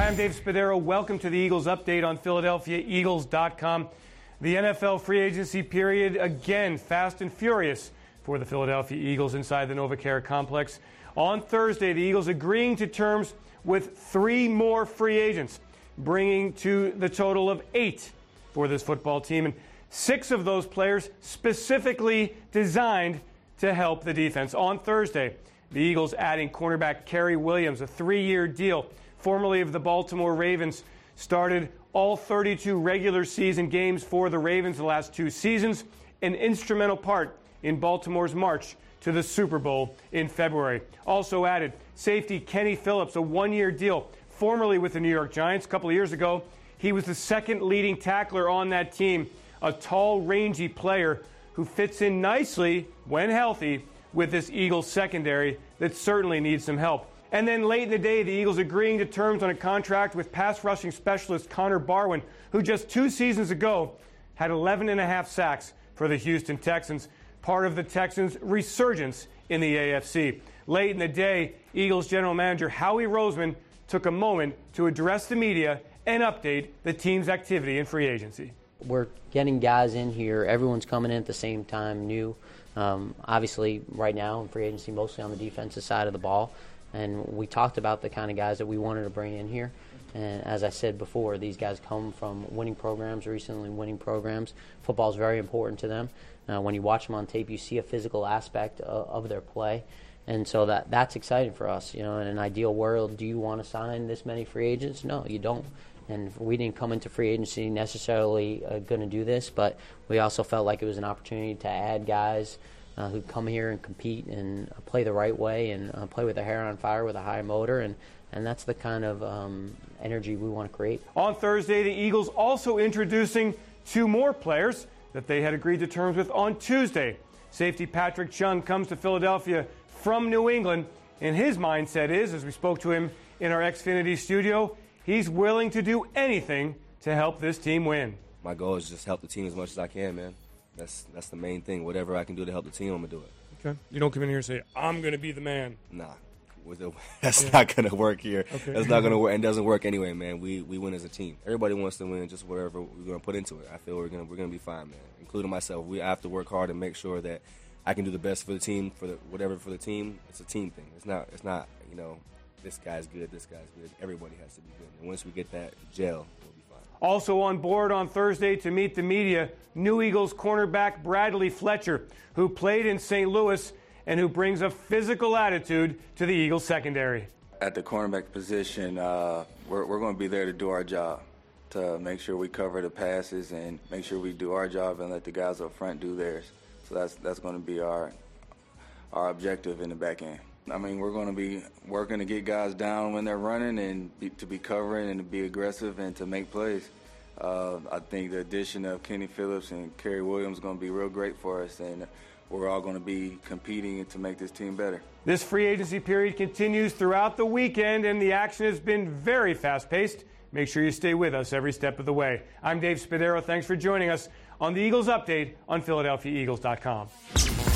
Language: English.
Hi, I'm Dave Spadaro. Welcome to the Eagles Update on PhiladelphiaEagles.com. The NFL free agency period, again, fast and furious for the Philadelphia Eagles inside the NovaCare complex. On Thursday, the Eagles agreeing to terms with 3 more free agents, bringing to the total of 8 for this football team, and 6 of those players specifically designed to help the defense. On Thursday, the Eagles adding cornerback Cary Williams, a 3-year deal, formerly of the Baltimore Ravens, started all 32 regular season games for the Ravens the last 2 seasons, an instrumental part in Baltimore's march to the Super Bowl in February. Also added safety Kenny Phillips, a 1-year deal, formerly with the New York Giants. A couple of years ago, he was the second leading tackler on that team, a tall, rangy player who fits in nicely, when healthy, with this Eagles secondary that certainly needs some help. And then late in the day, the Eagles agreeing to terms on a contract with pass rushing specialist Connor Barwin, who just 2 seasons ago had 11.5 sacks for the Houston Texans, part of the Texans' resurgence in the AFC. Late in the day, Eagles general manager Howie Roseman took a moment to address the media and update the team's activity in free agency. We're getting guys in here. Everyone's coming in at the same time, new. Obviously, right now in free agency, mostly on the defensive side of the ball. And we talked about the kind of guys that we wanted to bring in here. And as I said before, these guys come from winning programs, recently winning programs. Football is very important to them. When you watch them on tape, you see a physical aspect of their play. And so that's exciting for us. You know, in an ideal world, do you want to sign this many free agents? No, you don't. And we didn't come into free agency necessarily going to do this, but we also felt like it was an opportunity to add guys who come here and compete and play the right way and play with their hair on fire with a high motor, and that's the kind of energy we want to create. On Thursday, the Eagles also introducing 2 more players that they had agreed to terms with on Tuesday. Safety Patrick Chung comes to Philadelphia from New England, and his mindset is, as we spoke to him in our Xfinity studio, he's willing to do anything to help this team win. My goal is just help the team as much as I can, man. That's the main thing. Whatever I can do to help the team, I'm going to do it. Okay. You don't come in here and say, I'm going to be the man. Nah. That's not going to work here. Okay. That's not going to work, and doesn't work anyway, man. We win as a team. Everybody wants to win, just whatever we're going to put into it. I feel we're going to be fine, man, including myself. I have to work hard and make sure that I can do the best for the team, whatever for the team. It's a team thing. It's not, you know, this guy's good, this guy's good. Everybody has to be good. And once we get that gel, we'll be fine. Also on board on Thursday to meet the media, new Eagles cornerback Bradley Fletcher, who played in St. Louis and who brings a physical attitude to the Eagles secondary. At the cornerback position, we're going to be there to do our job, to make sure we cover the passes and make sure we do our job and let the guys up front do theirs. So that's going to be our objective in the back end. I mean, we're going to be working to get guys down when they're running and to be covering and to be aggressive and to make plays. I think the addition of Kenny Phillips and Cary Williams is going to be real great for us, and we're all going to be competing to make this team better. This free agency period continues throughout the weekend, and the action has been very fast-paced. Make sure you stay with us every step of the way. I'm Dave Spadaro. Thanks for joining us on the Eagles Update on PhiladelphiaEagles.com.